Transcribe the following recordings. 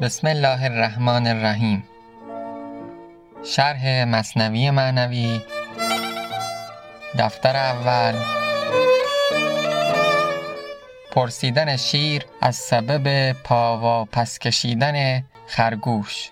بسم الله الرحمن الرحیم. شرح مثنوی معنوی، دفتر اول. پرسیدن شیر از سبب پا و پس کشیدن خرگوش.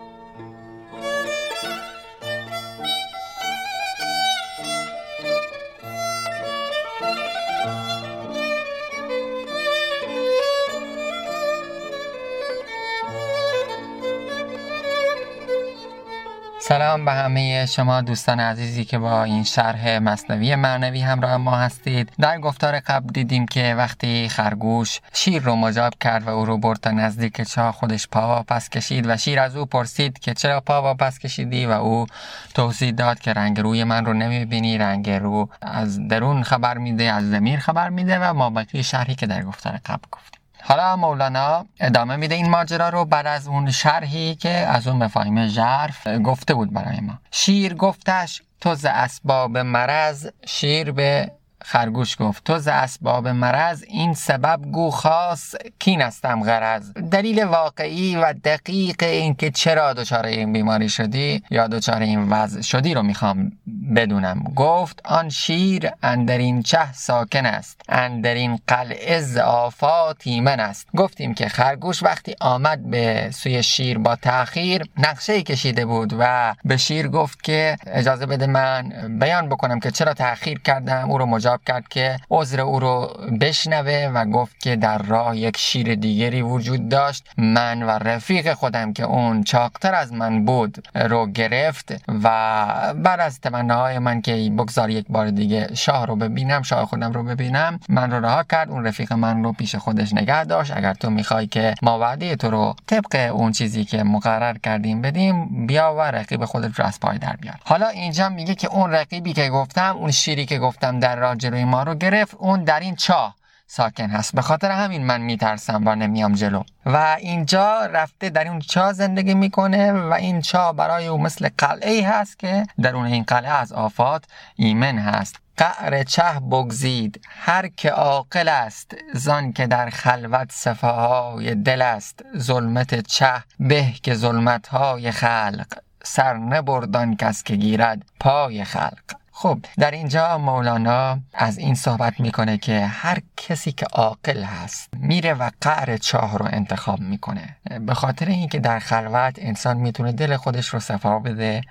سلام به همه شما دوستان عزیزی که با این شرح مثنوی معنوی همراه ما هستید. در گفتار قبل دیدیم که وقتی خرگوش شیر رو مجاب کرد و او رو برد تا نزدیک چاه، خودش پا و پس کشید و شیر از او پرسید که چرا پا و پس کشیدی و او توضیح داد که رنگ روی من رو نمیبینی، رنگ رو از درون خبر میده، از ضمیر خبر میده و ما بقیه شرحی که در گفتار قبل گفتیم. حالا مولانا ادامه میده این ماجرا رو بعد از اون شرحی که از اون مفاهیم ژرف گفته بود برای ما. شیر گفتش تو ز اسباب مرض، شیر به خرگوش گفت تو ز اسباب مرض، این سبب گو خاص کین استم غرض. دلیل واقعی و دقیق این که چرا دچار این بیماری شدی یا دچار این وضع شدی رو میخوام بدونم. گفت آن شیر اندرین چه ساکن است، اندرین قلعه ز آفات ایمن است. گفتیم که خرگوش وقتی آمد به سوی شیر با تأخیر نقشه‌ای کشیده بود و به شیر گفت که اجازه بده من بیان بکنم که چرا تأخیر کردم. او رو مجاب کرد که عذر او رو بشنوه و گفت که در راه یک شیر دیگری وجود داشت، من و رفیق خودم که اون چاقتر از من بود رو گرفت و بعد از تمناهای من که بگذار یک بار دیگه شاه رو ببینم، شاه خودم رو ببینم، من رو رها کرد. اون رفیق من رو پیش خودش نگه داشت. اگر تو میخوای که ما وعده تو رو طبق اون چیزی که مقرر کردیم بدیم، بیا و رقیب خودت رو از پای در بیار. حالا اینجا میگه که اون رقیبی که گفتم، اون شیری که گفتم در راه جلوی ما رو گرفت، اون در این چاه ساکن هست، به خاطر همین من میترسم و نمیام جلو. و اینجا رفته در اون چاه زندگی میکنه و این چاه برای او مثل قلعه‌ای هست که درون این قلعه از آفات ایمن هست. قعر چه بگزید هر که عاقل است، زان که در خلوت صفاهای دل است. ظلمت چه به که ظلمتهای خلق، سر نبردان کس که گیرد پای خلق. خب در اینجا مولانا از این صحبت میکنه که هر کسی که عاقل هست میره و قعر چاه رو انتخاب میکنه، به خاطر اینکه در خلوت انسان میتونه دل خودش رو صفا بده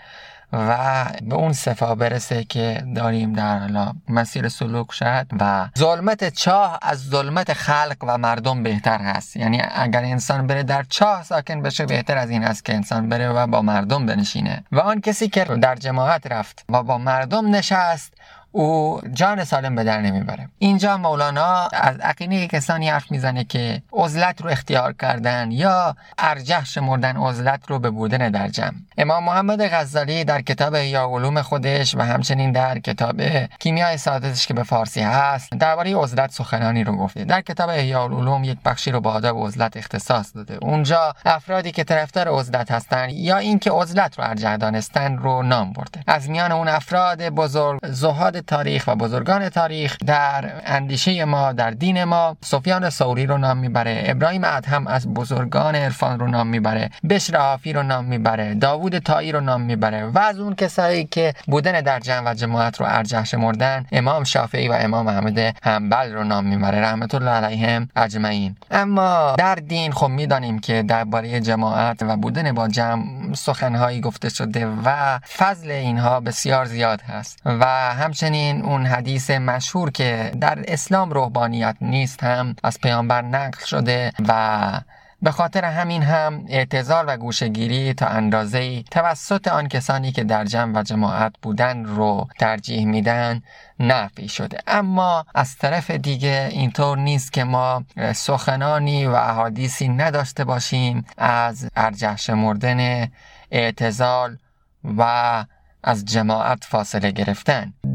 و به اون صفا برسه که داریم در مسیر سلوک شد. و ظلمت چاه از ظلمت خلق و مردم بهتر هست. یعنی اگر انسان بره در چاه ساکن بشه، بهتر از این است که انسان بره و با مردم بنشینه. و آن کسی که در جماعت رفت و با مردم نشست، او جان سالم به در نمیبره. اینجا مولانا از عقیده کسانی حرف میزنه که عزلت رو اختیار کردن یا ارجح شمردن عزلت رو به بودن در جمع. امام محمد غزالی در کتاب احیاء علوم خودش و همچنین در کتاب کیمیای سعادتش که به فارسی هست درباره عزلت سخنانی رو گفته. در کتاب احیاء علوم یک بخشی رو به آداب عزلت اختصاص داده. اونجا افرادی که طرفدار عزلت هستن یا اینکه عزلت رو ارجح دانستن رو نام برده. از میان اون افراد بزرگ زهاد تاریخ و بزرگان تاریخ در اندیشه ما، در دین ما، سفیان ثوری رو نام میبره، ابراهیم ادهم از بزرگان عرفان رو نام میبره، بشر حافی رو نام میبره، داوود طایی رو نام میبره و از اون کسایی که بودن در جمع و جماعت رو ارجح شمردن، امام شافعی و امام احمد حنبل رو نام میبره رحمت الله علیهم اجمعین. اما در دین خب میدانیم که درباره جماعت و بودن با جمع سخنهایی گفته شده و فضل اینها بسیار زیاد هست. و همچنین اون حدیث مشهور که در اسلام روحانیت نیست هم از پیامبر نقل شده و به خاطر همین هم اعتزال و گوشه‌گیری تا اندازه‌ای توسط آن کسانی که در جمع و جماعت بودن رو ترجیح میدن نفی شده. اما از طرف دیگه اینطور نیست که ما سخنانی و احادیثی نداشته باشیم از ارجح شمردن اعتزال و از جماعت فاصله گرفتن.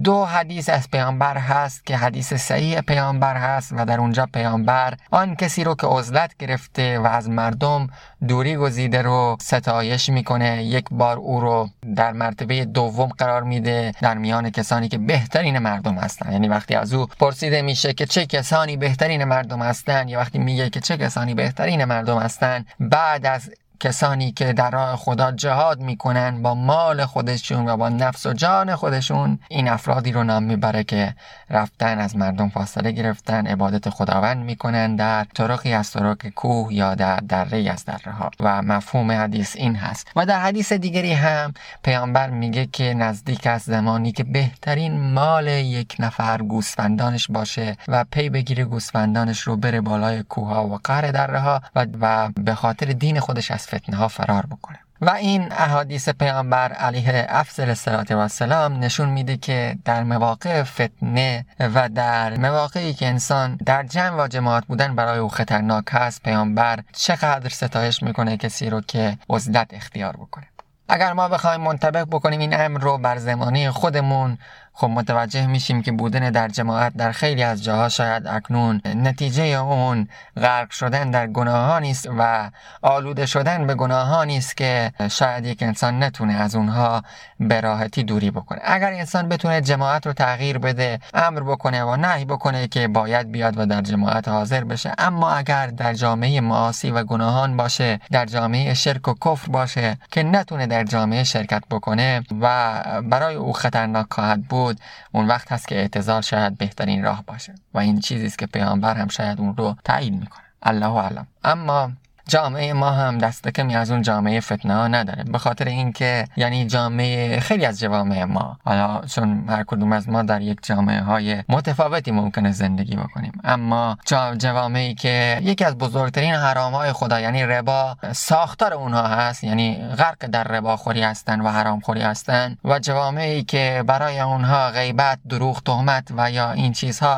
2 حدیث از پیامبر هست که حدیث صحیح پیامبر هست و در اونجا پیامبر آن کسی رو که عزلت گرفته و از مردم دوری گزیده رو ستایش میکنه، یک بار او رو در مرتبه دوم قرار میده در میان کسانی که بهترین مردم هستن. یعنی وقتی از او پرسیده میشه که چه کسانی بهترین مردم هستن، یا وقتی میگه که چه کسانی بهترین مردم هستن، بعد از کسانی که در راه خدا جهاد میکنن با مال خودشون و با نفس و جان خودشون، این افرادی رو نام میبره که رفتن از مردم فاصله گرفتن، عبادت خداوند میکنن در طرقی از طرق کوه یا در دره از دره ها. و مفهوم حدیث این هست. و در حدیث دیگری هم پیامبر میگه که نزدیک از زمانی که بهترین مال یک نفر گوسفندانش باشه و پی بگیره گوسفندانش رو بره بالای کوه ها و قعر دره ها و به خاطر دین خودش از فتنه ها فرار بکنه. و این احادیث پیامبر علیه افضل الصلوة و السلام نشون میده که در مواقع فتنه و در مواقعی که انسان در جمع و جماعت بودن برای او خطرناک هست، پیامبر چقدر ستایش میکنه کسی رو که عزلت اختیار بکنه. اگر ما بخوایم منطبق بکنیم این امر رو بر زمانه خودمون، خب متوجه میشیم که بودن در جماعت در خیلی از جاها شاید اکنون نتیجه اون غرق شدن در گناهانی است و آلوده شدن به گناهانی است که شاید یک انسان نتونه از اونها به راحتی دوری بکنه. اگر انسان بتونه جماعت رو تغییر بده، امر بکنه و نهی بکنه که باید بیاد و در جماعت حاضر بشه، اما اگر در جامعه معاصی و گناهان باشه، در جامعه شرک و کفر باشه که نتونه در جامعه شرکت بکنه و برای او خطرناک خواهد بود، اون وقت هست که اعتزال شاید بهترین راه باشه. و این چیزی است که پیامبر هم شاید اون رو تایید میکنه. الله اعلم. اما جامعه ما هم دست کمی از اون جامعه فتنه ها نداره، به خاطر اینکه یعنی جامعه خیلی از جوامع ما، حالا چون هر کدوم از ما در یک جامعه های متفاوتی ممکنه زندگی بکنیم، اما جوامعی که یکی از بزرگترین حرام های خدا یعنی ربا ساختار اونها هست، یعنی غرق در ربا خوری هستن و حرام خوری هستن، و جوامعی که برای اونها غیبت، دروغ، تهمت و یا این چیزها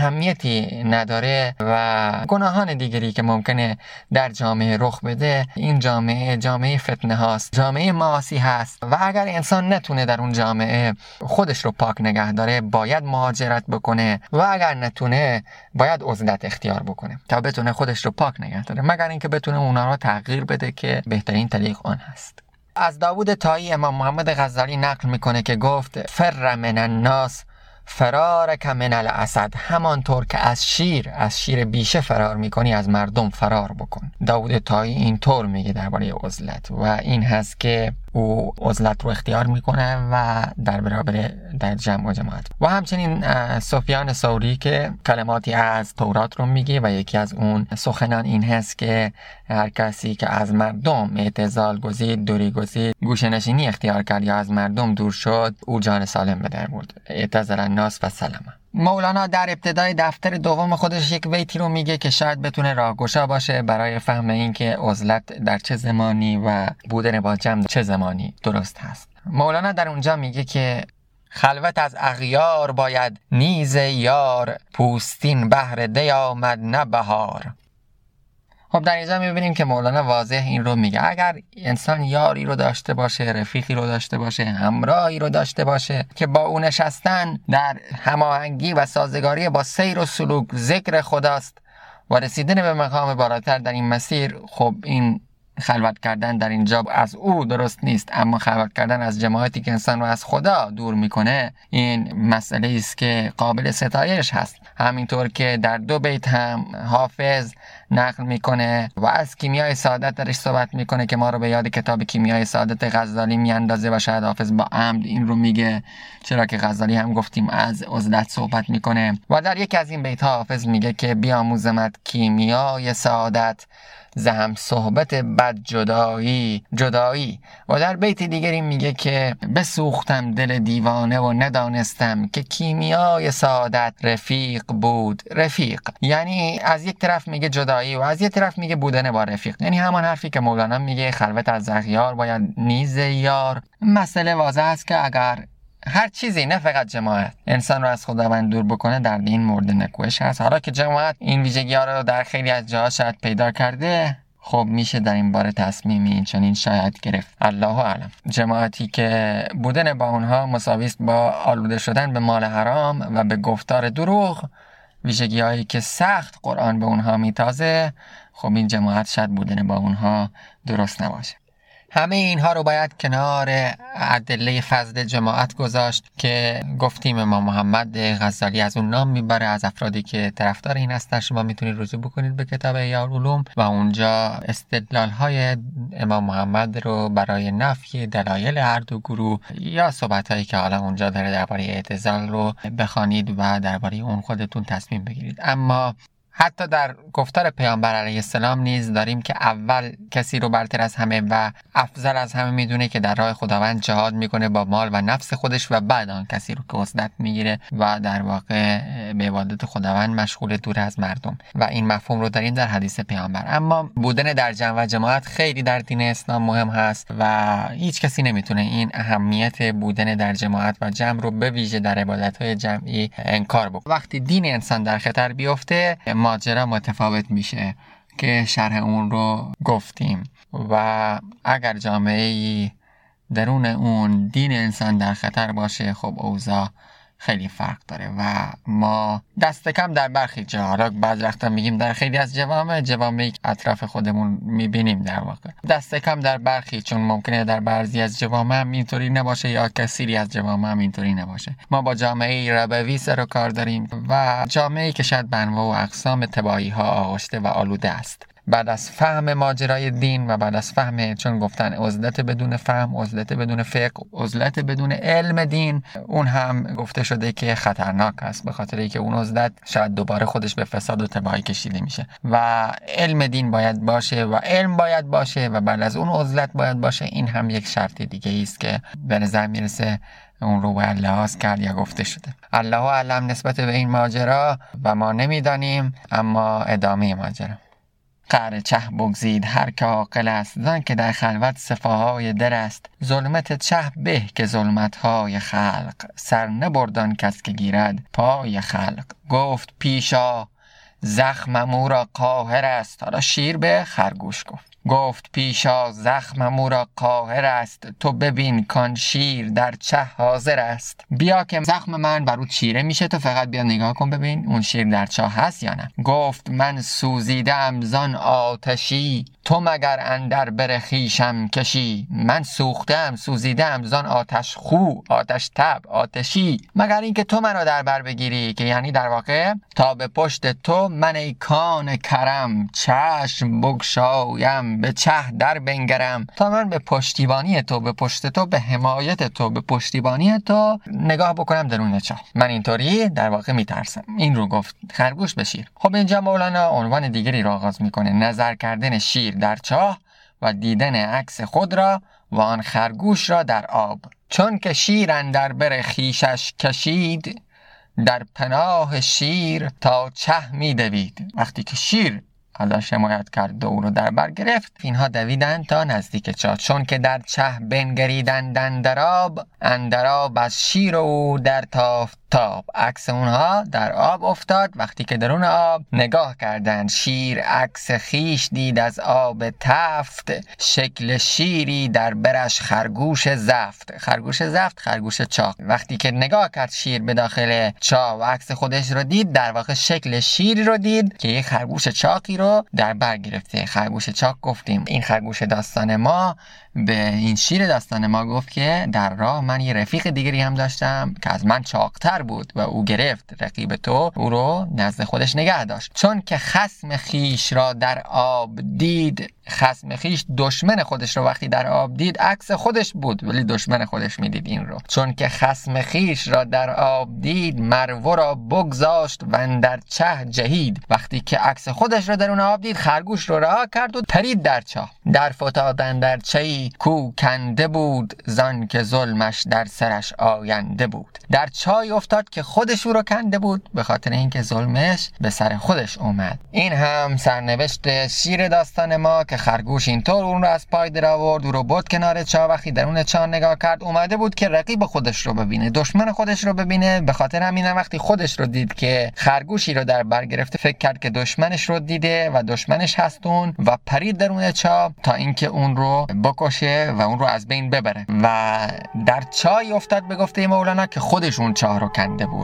اهمیتی نداره و گناهان دیگری که ممکنه در جامعه رخ بده، این جامعه فتنه هاست، جامعه معاصی هست. و اگر انسان نتونه در اون جامعه خودش رو پاک نگه داره، باید مهاجرت بکنه، و اگر نتونه باید عزلت اختیار بکنه تا بتونه خودش رو پاک نگه داره، مگر اینکه بتونه اونا رو تغییر بده که بهترین طریق آن هست. از داوود طایی امام محمد غزالی نقل میکنه که گفت: فر من الناس فرارک من الاسد، همانطور که از شیر بیشه فرار میکنی از مردم فرار بکن. داوود طایی این طور میگه درباره عزلت، و این هست که او عزلت رو اختیار میکنه و در برابر در جمع و جماعت. و همچنین سفیان ثوری که کلماتی از تورات رو میگه و یکی از اون سخنان این هست که هر کسی که از مردم اعتزال گزید، دوری گزید، گوشه‌نشینی اختیار کرد یا از مردم دور شد، او جان سالم به در برد. اعتزل الناس و سلم. مولانا در ابتدای دفتر دوم خودش یک بیتی رو میگه که شاید بتونه راهگشا باشه برای فهم این که عزلت در چه زمانی و بودن با جمع چه زمانی درست هست. مولانا در اونجا میگه که خلوت از اغیار باید، نیز یار پوستین بهر دی آمد نه بهار. خب در اینجا میبینیم که مولانا واضح این رو میگه، اگر انسان یاری رو داشته باشه، رفیقی رو داشته باشه، همراهی رو داشته باشه که با اون نشستن در هماهنگی و سازگاری با سیر و سلوک ذکر خداست و رسیدن به مقام بالاتر در این مسیر، خب این خلوت کردن در اینجا از او درست نیست، اما خلوت کردن از جماعتی که انسان رو از خدا دور میکنه، این مسئله است که قابل ستایش هست. همینطور که در 2 بیت هم حافظ نقل میکنه و از کیمیای سعادت درش صحبت میکنه که ما رو به یاد کتاب کیمیای سعادت غزالی میاندازه و شاید حافظ با عمد این رو میگه، چرا که غزالی هم گفتیم از عزلت صحبت میکنه. و در یک از این بیت ها حافظ میگه که بیاموزمت کیمیای سعادت، زهم صحبت بد جدایی. و در بیت دیگری میگه که بسوختم دل دیوانه و ندانستم که کیمیای سعادت رفیق بود. رفیق یعنی از یک طرف میگه جدایی و از یک طرف میگه بودن با رفیق، یعنی همان حرفی که مولانا میگه خلوت از اغیار باید نیز یار. مسئله واضح است که اگر هر چیزی نه فقط جماعت انسان رو از خداوند دور بکنه، در دین مورد نکوهش هست. حالا که جماعت این ویژگی ها رو در خیلی از جاها شاید پیدا کرده، خب میشه در این باره تصمیمی چنین شاید گرفت. الله اعلم. جماعتی که بودن با اونها مساوی است با آلوده شدن به مال حرام و به گفتار دروغ، ویژگی‌هایی که سخت قرآن به اونها میتازه، خب این جماعت شاید بودن با اونها درست نباشه. همه اینها رو باید کنار ادله فضل جماعت گذاشت که گفتیم امام محمد غزالی از اون نام میبره، از افرادی که طرفدار این هستن. شما میتونید رجوع بکنید به کتاب احیاء العلوم و اونجا استدلال های امام محمد رو برای نفی دلایل هر دو گروه یا صحبت هایی که حالا اونجا داره درباره اعتزال رو بخوانید و درباره اون خودتون تصمیم بگیرید. اما حتی در گفتار پیامبر علیه السلام نیز داریم که اول کسی رو برتر از همه و افضل از همه میدونه که در راه خداوند جهاد میکنه با مال و نفس خودش و بعد آن کسی رو که عزلت میگیره و در واقع به عبادت خداوند مشغول دور از مردم و این مفهوم رو داریم در حدیث پیامبر. اما بودن در جمع و جماعت خیلی در دین اسلام مهم هست و هیچ کسی نمیتونه این اهمیت بودن در جماعت و جمع رو به ویژه در عبادت‌های جمعی انکار بکنه. وقتی دین انسان در خطر بیفته ماجرا متفاوت میشه که شرح اون رو گفتیم و اگر جامعه‌ای درون اون دین انسان در خطر باشه خب اوضاع خیلی فرق داره و ما دست کم در برخی جاها، بعضی وقتا میگیم در خیلی از جوامعی اطراف خودمون میبینیم در واقع دست کم در برخی، چون ممکنه در بعضی از جوامع هم اینطوری نباشه یا کثیری از جوامع هم اینطوری نباشه. ما با جامعه ربوی سر و کار داریم و جامعه‌ای که شاید به انواع و اقسام تباهی ها آغشته و آلوده است. بعد از فهم ماجرای دین و بعد از فهم، چون گفتن عزلت بدون فهم، عزلت بدون فقه، عزلت بدون علم دین، اون هم گفته شده که خطرناک است، به خاطر اینکه اون عزلت شاید دوباره خودش به فساد و تباهی کشیده میشه و علم دین باید باشه و علم باید باشه و بعد از اون عزلت باید باشه. این هم یک شرط دیگه است که به نظر میرسه اون رو باید لحاظ کرد یا گفته شده. الله اعلم نسبت به این ماجرا و ما نمیدانیم. اما ادامه ماجرا: قعر چه بگزید هر که عاقل است، زان که در خلوت صفاهای در است. ظلمت چه به که ظلمتهای خلق، سر نبردان کس که گیرد پای خلق. گفت پیشا زخمم او را قاهر است. حالا شیر به خرگوش گفت پیشا زخمم او را قاهر است. تو ببین کان شیر در چه حاضر است. بیا که زخم من بر او چیره میشه، تو فقط بیا نگاه کن ببین اون شیر در چاه هست یا نه. گفت من سوزیدم زان آتشی، تو مگر اندر بر خویشم کشی. من سوختم سوزیدم زان آتش خو، آتش تب، آتشی، مگر اینکه تو منو در بر بگیری، که یعنی در واقع تا به پشت تو من ای کان کرم، چشم بگشایم به چه در بنگرم. تا من به پشتیبانی تو، به پشت تو، به حمایت تو، به پشتیبانی تو نگاه بکنم درون چاه. من اینطوری در واقع میترسم. این رو گفت خرگوش به شیر. خب اینجا مولانا عنوان دیگری را آغاز میکنه: نظر کردن شیر در چاه و دیدن عکس خود را و آن خرگوش را در آب. چون که شیر اندر بر خویشش کشید، در پناه شیر تا چه می دوید. وقتی که شیر ازش حمایت کرد و او رو در بر گرفت، اینها دویدن تا نزدیک چاه. چون که در چه بنگریدند اندر آب از شیر او در تافت تاب. عکس اونها در آب افتاد. وقتی که درون آب نگاه کردند، شیر عکس خیش دید از آب تفت، شکل شیری در برش خرگوش زفت. خرگوش زفت، خرگوش چاق. وقتی که نگاه کرد شیر به داخل چاه و عکس خودش رو دید، در واقع شکل شیری رو دید که یک خرگوش چاقی رو در بر گرفته. خرگوش چاق گفتیم این خرگوش داستان ما به این شیر داستان ما گفت که در راه من یه رفیق دیگری هم داشتم که از من چاقتر بود و او گرفت رقیب تو، او رو نزد خودش نگه داشت. چون که خصم خیش را در آب دید، خصم خیش دشمن خودش رو وقتی در آب دید، عکس خودش بود ولی دشمن خودش میدید این رو. چون که خصم خیش را در آب دید، مرو را بگذاشت و اندر چه جهید. وقتی که عکس خودش را در اون آب دید، خرگوش رو رها کرد و پرید در چاه. در فتادن در چهی کو کنده بود، زان که ظلمش در سرش آینده بود. در چای افتاد افتاد که خودش او رو کنده بود، به خاطر اینکه ظلمش به سر خودش اومد. این هم سرنوشت شیر داستان ما که خرگوش اینطور اون رو از پای در آورد، او رو برد کنار چاه. وقتی درون چاه نگاه کرد اومده بود که رقیب خودش رو ببینه، دشمن خودش رو ببینه. به خاطر همین وقتی خودش رو دید که خرگوشی رو در بر گرفته، فکر کرد که دشمنش رو دیده و دشمنش هست اون، و پرید درون چاه تا اینکه اون رو بکشه و اون رو از بین ببره و در چاهی افتاد به گفته مولانا که خودش اون چاه رو کنده بود.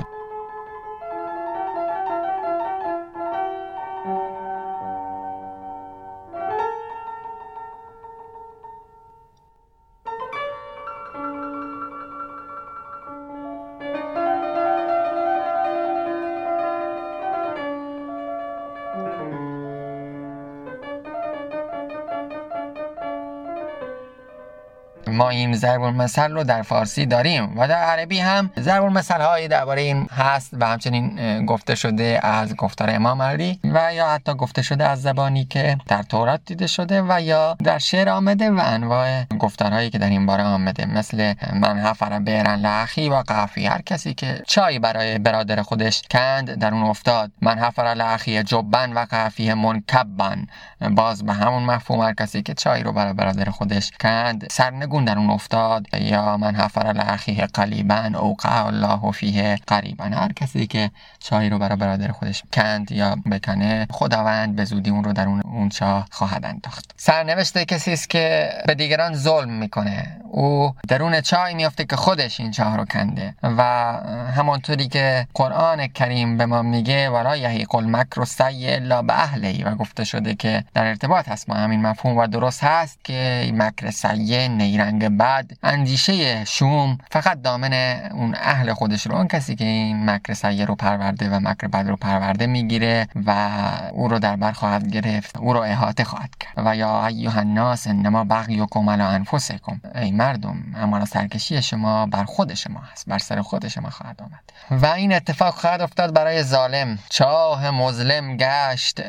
ما این ضرب المثل رو در فارسی داریم و در عربی هم ضرب المثل هایی درباره این هست و همچنین گفته شده از گفتار امام علی و یا حتی گفته شده از زبانی که در تورات دیده شده و یا در شعر آمده و انواع گفتارهایی که در این باره آمده، مثل من حفر بیرن لاخی و قافی، هر کسی که چای برای برادر خودش کند در اون افتاد. من حفر لاخی جبن و قافی منکبن، باز به همون مفهوم هر کسی که چای رو برای برادر خودش کند سرنگون در اون افتاد. یا من حفر لاخیه قلیبن اوقع الله فیه قریبا، هر کسی که چای رو برای برادر خودش کند یا بکنه خداوند به زودی اون رو در اون چاه خواهد انداخت. سرنوشت کسی است که به دیگران ظلم میکنه، او درون چاه میفته که خودش این چاه رو کنده و همانطوری که قرآن کریم به ما میگه ولا یحیق المکر السیء الا باهله، و گفته شده که در ارتباط هست با همین مفهوم و درست هست که مکر سیء، نیرنگ بد، اندیشه شوم فقط دامن اون اهل خودش رو، اون کسی که این مکر سیء رو پرورده و مکر بد رو پرورده میگیره و او رو در بر خواهد گرفت، او رو احاطه خواهد کرد. و یا ایها الناس انما بغیکم علی انفسکم، ای مردم اما سرکشی شما بر خود شما هست، بر سر خود شما خواهد آمد. و این اتفاق خواهد افتاد برای ظالم. چاه مظلم گشت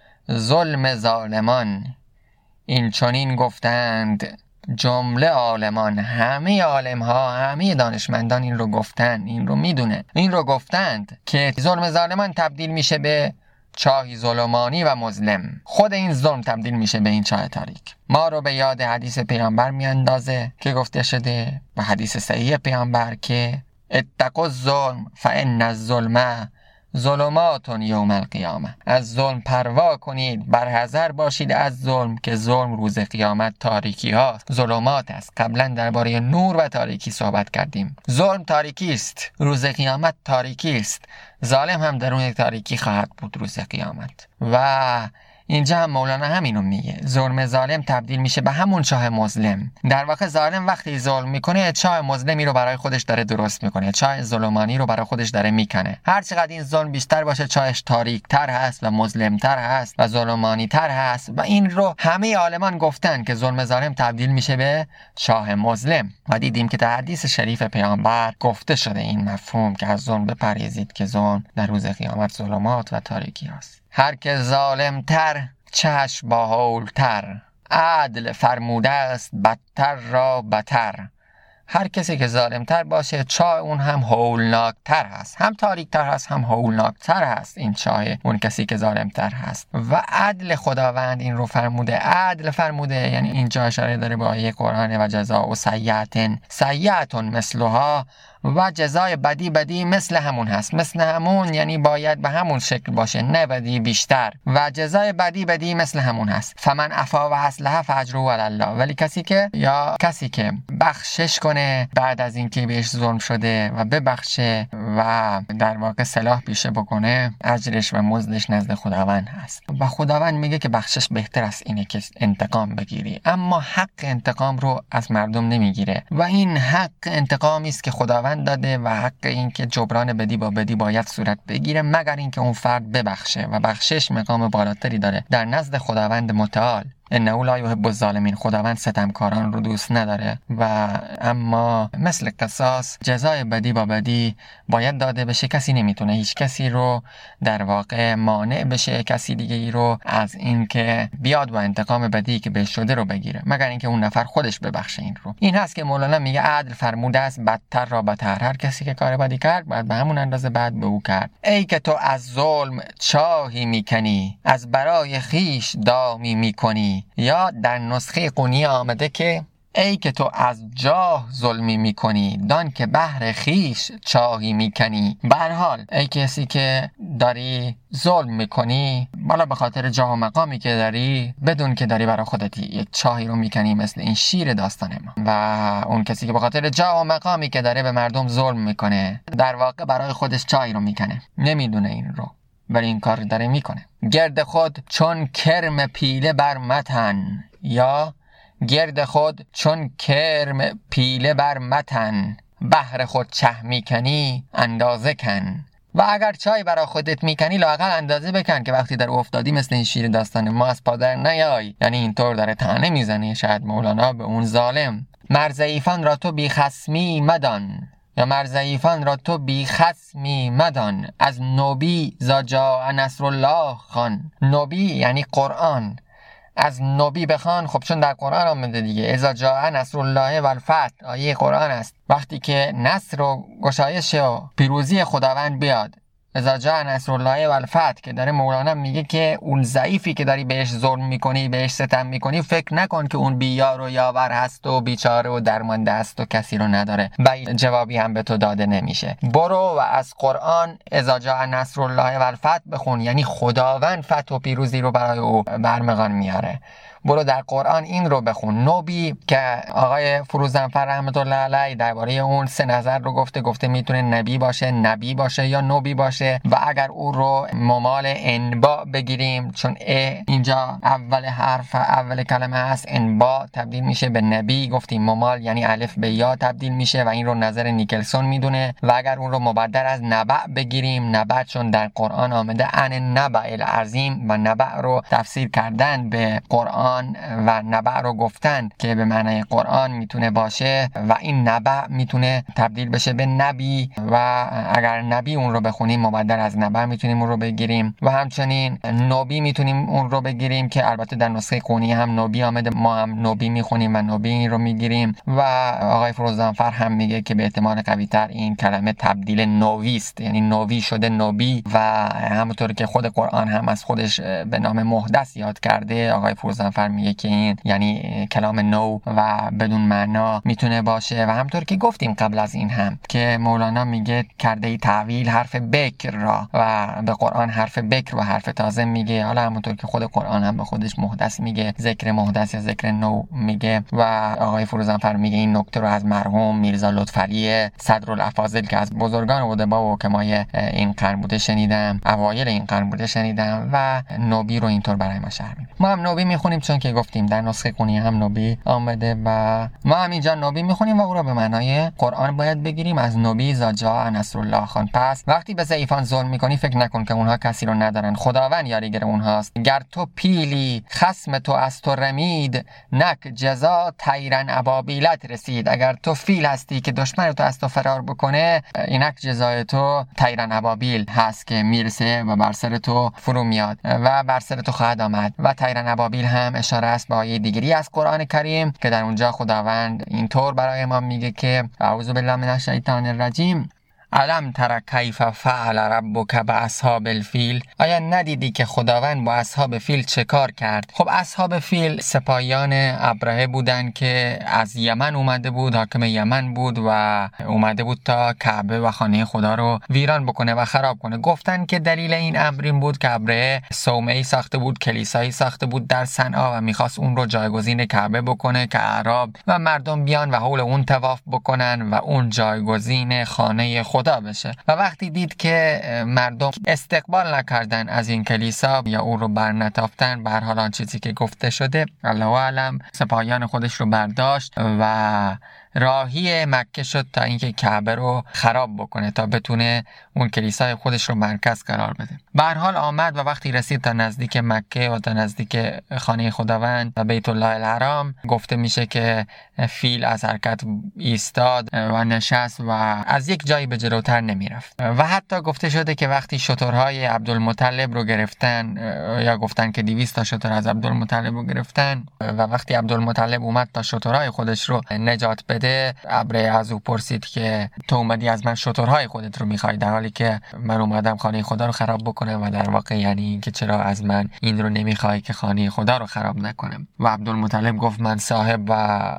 ظلم ظالمان، این چنین گفتند جمله عالمان. همه عالم ها، همه دانشمندان این رو گفتن، این رو میدونه، این رو گفتند که ظلم ظالمان تبدیل میشه به چاهی ظلمانی و مظلم. خود این ظلم تبدیل میشه به این چاه تاریک. ما رو به یاد حدیث پیامبر میاندازه که گفته شده و حدیث صحیح پیامبر که اتقوا الظلم فان الظلم ظلمات یوم القیامه، از ظلم پروا کنید، برحذر باشید از ظلم که ظلم روز قیامت تاریکی ها، ظلمات است. قبلا درباره نور و تاریکی صحبت کردیم. ظلم تاریکی است، روز قیامت تاریکی است. ظالم هم درون یک تاریکی خواهد بود روز قیامت. و اینجا هم مولانا همینو میگه، ظلم ظالم تبدیل میشه به همون چاه مظلم. در واقع ظالم وقتی ظلم میکنه چاه مظلمی رو برای خودش داره درست میکنه، چاه ظلمانی رو برای خودش داره میکنه. هر چقدر این ظلم بیشتر باشه چاهش تاریک تر هست و مظلم تر هست و ظلمانی تر هست. و این رو همه عالمان گفتن که ظلم ظالم تبدیل میشه به چاه مظلم. و دیدیم که در حدیث شریف پیامبر گفته شده این مفهوم که از ظلم بپرهیزید که ظلم در روز قیامت ظلمات و تاریکی هست. هر که ظالم تر چشم با هول تر، عدل فرموده است بدتر را بتر. هر کسی که ظالم تر باشه چاه اون هم هولناک تر هست، هم تاریک تر هست هم هولناک تر هست این چاه اون کسی که ظالم تر هست. و عدل خداوند این رو فرموده. عدل فرموده یعنی اینجا اشاره داره به آیه قرآن و جزاء سیئة مثلها، و جزای بدی مثل همون هست. مثل همون یعنی باید به همون شکل باشه، نه بدی بیشتر. و جزای بدی مثل همون هست. فمن عفا و اصلح فاجره علی الله، ولی کسی که بخشش کنه بعد از اینکه بهش ظلم شده و ببخشه و در واقع صلاح پیشه بکنه، اجرش و مزدش نزد خداوند هست. و خداوند میگه که بخشش بهتر است اینه که انتقام بگیری، اما حق انتقام رو از مردم نمیگیره. و این حق انتقامی است که خداوند داده و حق این که جبران بدی با بدی باید صورت بگیره مگر اینکه اون فرد ببخشه، و بخشش مقام بالاتری داره در نزد خداوند متعال. انه لا یحب الظالمین، خداوند ستمکاران رو دوست نداره. و اما مثل قصاص جزای بدی با بدی باید داده بشه. کسی نمیتونه هیچ کسی رو در واقع مانع بشه کسی دیگه ای رو از این که بیاد و انتقام بدی که بهش شده رو بگیره، مگر اینکه اون نفر خودش ببخشه این رو. این هست که مولانا میگه عدل فرموده است بدتر را بدتر، هر کسی که کار بدی کرد باید به همون اندازه بد به او کرد. ای که تو از ظلم چاهی میکنی، از برای خیش دامی میکنی. یا در نسخه قونیه آمده که ای که تو از جاه ظلمی میکنی، دان که بهر خیش چاهی میکنی. به هر حال ای کسی که داری ظلم میکنی، بالا به خاطر جاه و مقامی که داری، بدون که داری برای خودت یک چاهی رو میکنی، مثل این شیر داستان ما. و اون کسی که به خاطر جاه و مقامی که داره به مردم ظلم میکنه، در واقع برای خودش چاهی رو میکنه، نمیدونه این رو، ولی این کار داره میکنه. گرد خود چون کرم پیله بر متن، یا گرد خود چون کرم پیله بر متن، بهر خود چه میکنی اندازه کن. و اگر چای برای خودت میکنی، لااقل اندازه بکن که وقتی در افتادی مثل این شیر داستان ما از پادر نیای. یعنی اینطور داره طعنه میزنه شاید مولانا به اون ظالم. مرضعیفان را تو بی خصمی مدان، یا مرضعیفان را تو بی خصمی مدان. از نبی زاجا نصر الله خان. نبی یعنی قرآن، از نبی بخوان. خب چون در قرآن آمده دیگه، اذا جاء نصر الله و الفتح، آیه قرآن است. وقتی که نصر و گشایش و پیروزی خداوند بیاد، اذا جاء نصر الله و الفتح، که داره مولانا میگه که اون ضعیفی که داری بهش ظلم میکنی، بهش ستم میکنی، فکر نکن که اون بیار و یاور هست و بیچاره و درمانده است و کسی رو نداره و جوابی هم به تو داده نمیشه. برو و از قرآن اذا جاء نصر الله و الفتح بخون، یعنی خداوند فتح و پیروزی رو برای او برمغان میاره. برو در قرآن این رو بخون. نبی که آقای فروزنفر رحمت الله علیه درباره اون سه نظر رو گفته میتونه نبی باشه، نبی باشه یا نبی باشه. و اگر او رو ممال انبا بگیریم، چون اینجا اول حرف اول کلمه هست، انبا تبدیل میشه به نبی. گفتیم ممال یعنی الف به یا تبدیل میشه و این رو نظر نیکلسون میدونه. و اگر اون رو مبدل از نبع بگیریم، نبع چون در قرآن آمده ان النبع العظیم، و نبع رو تفسیر کردن به قرآن و نبع رو گفتن که به معنای قرآن میتونه باشه و این نبع میتونه تبدیل بشه به نبی. و اگر نبی اون رو بخونیم مبدل از نبع میتونیم اون رو بگیریم. و همچنین نبی میتونیم اون رو بگیریم که البته در نسخه قونی هم نبی آمده، ما هم نبی میخونیم و نبی این رو میگیریم. و آقای فروزانفر هم میگه که به احتمال قوی تر این کلمه تبدیل نوی است، یعنی نوی شده نبی. و همونطور که خود قرآن هم از خودش به نام محدث یاد کرده، آقای فروزانفر میگه که این یعنی کلام نو و بدون معنا میتونه باشه. و همطور که گفتیم قبل از این هم که مولانا میگه کرده ای تعویل حرف بکر را، و به قرآن حرف بکر و حرف تازه میگه. حالا همونطور که خود قرآن هم به خودش محدث میگه، ذکر محدث یا ذکر نو میگه. و آقای فروزانفر میگه این نکته رو از مرحوم میرزا لطفعلی صدرالافاضل که از بزرگان ادبا و حکمای این قرن بوده شنیدم، اوایل این قرن بوده شنیدم، و نوبی رو اینطور برای ما شرح میده. ما هم نوبی میخونیم چون که گفتیم در نسخه قونی هم نبی آمده و ما هم اینجا نبی میخونیم و او را به معنای قرآن باید بگیریم، از نبی زاجا نصر الله خان. پس وقتی به ضعیفان ظلم میکنی فکر نکن که اونها کسی رو ندارن، خداوند یاریگر اونهاست. گر تو پیلی خصم تو از تو رمید، نک جزا طیرن ابابیلت رسید. اگر تو فیل هستی که دشمن تو از تو فرار بکنه، اینک جزای تو طیرن ابابیل هست که میرسه و بر سر تو فرو میاد و بر سر تو خواهد آمد. و طیرن ابابیل هم اشاره است به آیه دیگری از قرآن کریم که در اونجا خداوند اینطور برای ما میگه که اعوذ بالله من الشیطان الرجیم، علم تر کیف فعل ربک باصحاب الفیل. آیا ندیدی که خداوند با اصحاب فیل چه کار کرد؟ خب اصحاب فیل سپاهیان ابرهه بودن که از یمن اومده بود، حاکم یمن بود و اومده بود تا کعبه و خانه خدا رو ویران بکنه و خراب کنه. گفتن که دلیل این امر این بود که ابرهه صومعه‌ای ساخته بود، کلیسایی ساخته بود در صنعا و میخواست اون رو جایگزین کعبه بکنه که اعراب و مردم بیان و حول اون طواف بکنن و اون جایگزین خانه خدا بشه. و وقتی دید که مردم استقبال نکردن از این کلیسا یا او رو برنتافتن، به هر حال آن چیزی که گفته شده الله اعلم، سپاهیان خودش رو برداشت و راهی مکه شد تا اینکه کعبه رو خراب بکنه، تا بتونه اون کلیسای خودش رو مرکز قرار بده. به هر حال آمد و وقتی رسید تا نزدیک مکه و تا نزدیک خانه خداوند و بیت الله الحرام، گفته میشه که فیل از حرکت ایستاد و نشست و از یک جایی به جلوتر نمیرفت. و حتی گفته شده که وقتی شترهای عبدالمطلب رو گرفتن، یا گفتن که 200 تا شتر از عبدالمطلب رو گرفتن و وقتی عبدالمطلب اومد تا شترهای خودش رو نجات بده، ابره از او پرسید که تو اومدی از من شترهای خودت رو میخوای، در حالی که من اومدم خانه خدا رو خراب بکنم، و در واقع یعنی این که چرا از من این رو نمیخوای که خانه خدا رو خراب نکنم. و عبدالمطلب گفت من صاحب و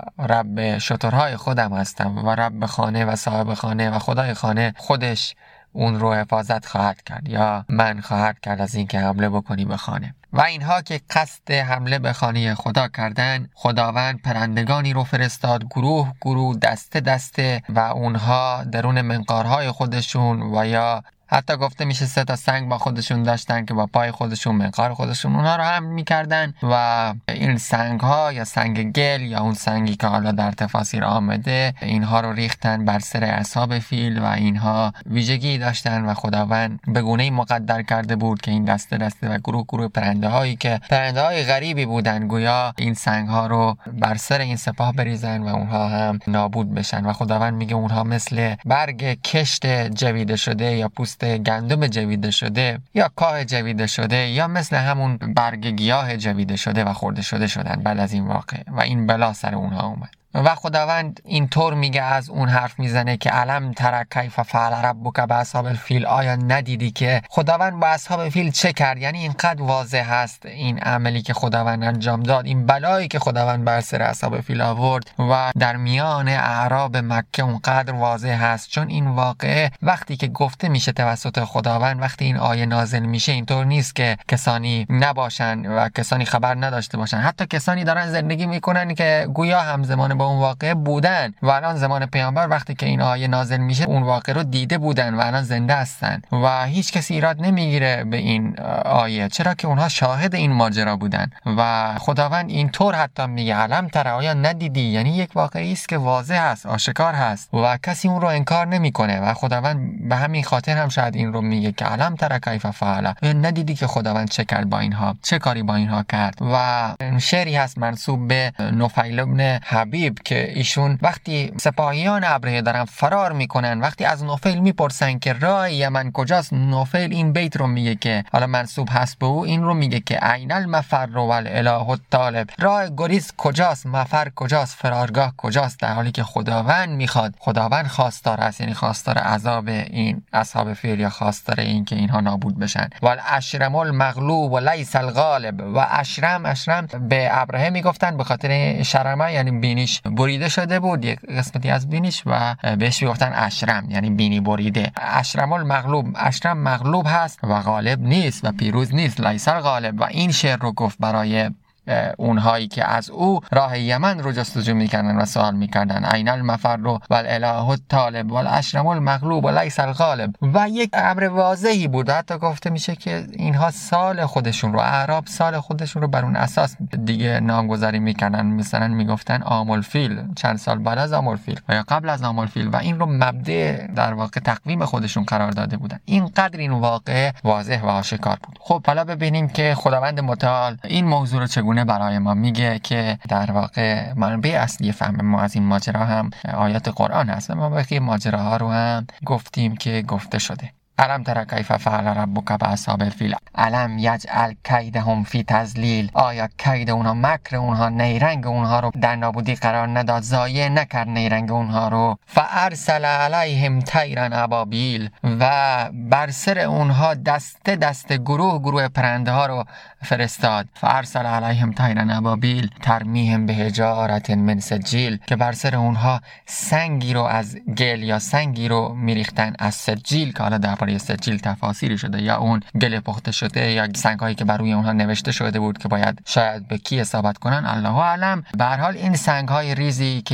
رب شترهای خودم هستم و رب خانه و صاحب خانه و خدای خانه خودش اون رو حفاظت خواهد کرد یا من خواهد کرد از اینکه حمله بکنی به خانه. و اینها که قصد حمله به خانه خدا کردن، خداوند پرندگانی رو فرستاد، گروه گروه، دسته دسته، و اونها درون منقارهای خودشون و یا حتی گفته میشه 3 تا سنگ با خودشون داشتن که با پای خودشون منقار خودشون اونها رو حمل میکردن، و این سنگ ها یا سنگ گل یا اون سنگی که حالا در تفاسیر آمده، اینها رو ریختن بر سر اصحاب فیل و اینها ویژگی داشتن و خداوند به گونه‌ای مقدر کرده بود که این دسته دسته و گروه گروه پرنده هایی که پرنده های غریبی بودن، گویا این سنگ ها رو بر سر این سپاه بریزن و اونها هم نابود بشن. و خداوند میگه اونها مثل برگ کشت جویده شده یا پوست گندم جویده شده یا کاه جویده شده یا مثل همون برگ گیاه جویده شده و خورده شده شدن بعد از این واقعه و این بلا سر اونها اومد. و خداوند اینطور میگه، از اون حرف میزنه که علم تر کیف فعل ربک باصحاب الفیل، آیا ندیدی که خداوند با اصحاب فیل چه کرد؟ یعنی اینقدر واضح هست این عملی که خداوند انجام داد، این بلایی که خداوند بر سر اصحاب فیل آورد و در میان اعراب مکه اونقدر واضح هست، چون این واقعه وقتی که گفته میشه توسط خداوند، وقتی این آیه نازل میشه، اینطور نیست که کسانی نباشن و کسانی خبر نداشته باشن، حتی کسانی دارن زندگی میکنن که گویا همزمان با اون واقعه بودن و الان زمان پیامبر وقتی که این آیه نازل میشه اون واقعه رو دیده بودن و الان زنده هستن و هیچ کسی ایراد نمیگیره به این آیه، چرا که اونها شاهد این ماجرا بودن. و خداوند اینطور حتی میگه علم تر، آیا ندیدی؟ یعنی یک واقعی است که واضح هست، آشکار هست و کسی اون رو انکار نمیکنه و خداوند به همین خاطر هم شاید این رو میگه که علم تر کیف فعل، ندیدی که خداوند چه کرد با اینها، چه کاری با اینها کرد. و شعری هست منسوب به نفیل ابن حبیب که ایشون وقتی سپاهیان ابرهه دارن فرار میکنن، وقتی از نفیل میپرسن که راه یمن کجاست، نفیل این بیت رو میگه که حالا منسوب هست به او، این رو میگه که عین المفر والاله الطالب، راه گریز کجاست، مفر کجاست، فرارگاه کجاست، در حالی که خداوند میخواد، خداوند خواستار است، یعنی خواستار عذاب این اصحاب فیل یا خواستار این که اینها نابود بشن. والاشرم المغلوب و لیس الغالب، و اشرم به ابرهه میگفتن به خاطر شرمه، یعنی بینیش بریده شده بود یک قسمتی از بینیش و بهش میگفتن اشرم، یعنی بینی بریده. اشرم المغلوب، اشرم مغلوب هست و غالب نیست و پیروز نیست، لیس الغالب. و این شعر رو گفت برای اونهایی که از او راه یمن رو جستجو میکردن و سوال میکردن، عین المفر والاله الطالب والاشرم المغلوب و لیس الغالب. و یک امر واضحی بود، حتی گفته میشه که اینها سال خودشون رو، اعراب سال خودشون رو بر اون اساس دیگه نامگذاری میکردن، مثلا میگفتن عام الفیل، چند سال بعد از عام الفیل و یا قبل از عام الفیل، و این رو مبدأ در واقع تقویم خودشون قرار داده بودن. اینقدر این واقعه واضح و آشکار بود. خب حالا ببینیم که خداوند متعال این موضوع رو چگونه برای ما میگه که در واقع منبع اصلی فهم ما از این ماجرا هم آیات قرآن هست. ما بقیه ماجراها رو هم گفتیم که گفته شده. علم تر کیف فعل ربک باصحاب الفیل علم یجعل کیدهم فی تضلیل، آیا کید اونها، مکر اونها، نیرنگ اونها رو در نابودی قرار نداد، ضایع نکرد نیرنگ اونها رو. فارسل علیهم طیرا ابابیل، و بر سر اونها دسته دسته گروه پرنده ها رو فرستاد. فارسل علیهم طیرا ابابیل ترمیهم بحجارة من سجیل، که بر سر اونها سنگی رو از گل یا سنگی رو میریختن از سجیل، که حالا در سجیل تفاسیری شده یا اون گل پخته شده یا سنگ‌هایی که بر روی اونها نوشته شده بود که باید شاید به کی اصابت کنن، الله اعلم. به هر حال این سنگ‌های ریزی که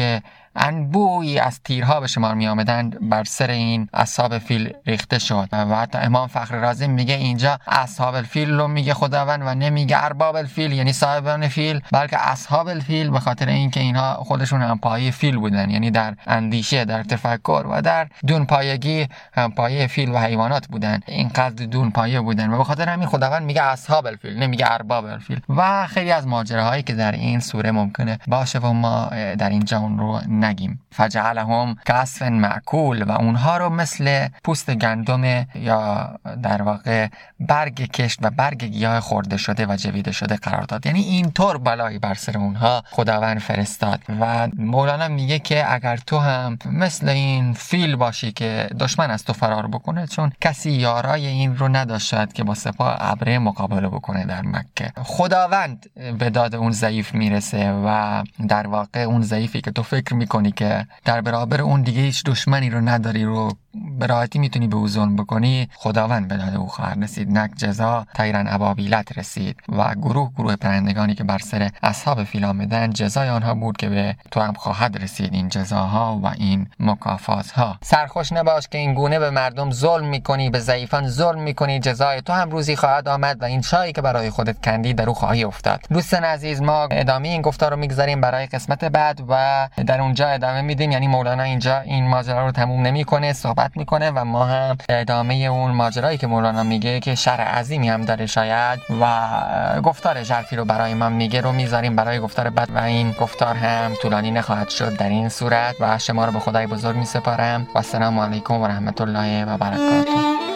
انبویی از تیرها به شمار می آمدند بر سر این اصحاب فیل ریخته شد. و حتی امام فخر رازی میگه اینجا اصحاب الفیل رو میگه خداوند و نمیگه ارباب الفیل یعنی صاحبان فیل، بلکه اصحاب الفیل به خاطر اینکه اینها خودشون همپایه فیل بودن، یعنی در اندیشه، در تفکر و در دونپایگی همپایه فیل و حیوانات بودن، اینقدر دونپایه بودن و به خاطر همین خداوند میگه اصحاب الفیل نمیگه ارباب الفیل. و خیلی از ماجراهایی که در این سوره ممکنه باشه و ما در اینجا اون رو نگیم. فجعلهم کعصف مأکول، و اونها رو مثل پوست گندم یا در واقع برگ کشت و برگ گیاه خورده شده و جویده شده قرار داد. یعنی اینطور بلایی بر سر اونها خداوند فرستاد. و مولانا میگه که اگر تو هم مثل این فیل باشی که دشمن از تو فرار بکنه، چون کسی یارای این رو نداشت که با سپاه ابره مقابله بکنه در مکه. خداوند به داد اون ضعیف میرسه و در واقع اون ضعیفی که تو فکر میکنی که در برابر اون دیگه هیچ دشمنی رو نداری، رو به راحتی میتونی به او ظلم بکنی، خداوند به داد او خواهد رسید. نک جزا طیرن ابابیلت رسید. و گروه پرندگانی که بر سر اصحاب فیل آمدن جزای آنها بود که به تو هم خواهد رسید این جزاها و این مکافاتها. سرخوش نباش که این گونه به مردم ظلم میکنی، به ضعیفان ظلم میکنی، جزای تو هم روزی خواهد آمد و این چایی که برای خودت کندی در او خواهی افتاد. دوستان عزیز، ما ادامه این گفتار رو میگذاریم برای قسمت بعد و در اونجا ادامه میدیم. یعنی مولانا اینجا این ماجرا رو تموم نمیکنه، صحبت میکنه و ما هم ادامه اون ماجرایی که مولانا میگه که شرح عظیمی هم داره شاید و گفتار ژرفی رو برای ما میگه رو میذاریم برای گفتار بعد. و این گفتار هم طولانی نخواهد شد در این صورت و شما رو به خدای بزرگ میسپارم و السلام علیکم و رحمت الله و برکاته.